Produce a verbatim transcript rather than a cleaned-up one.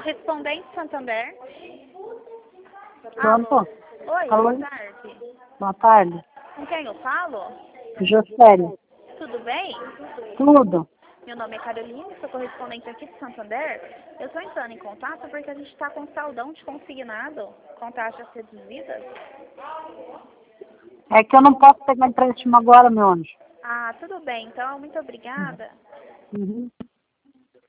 Correspondente Santander. Pronto? Alô? Oi, Alô? boa tarde. Boa tarde. Com quem eu falo? Jocélio. Tudo bem? Tudo. Meu nome é Carolina, sou correspondente aqui de Santander. Eu estou entrando em contato porque a gente está com saldão de consignado, com taxas reduzidas. É que eu não posso pegar empréstimo agora, meu anjo. Ah, tudo bem, então, muito obrigada. Uhum.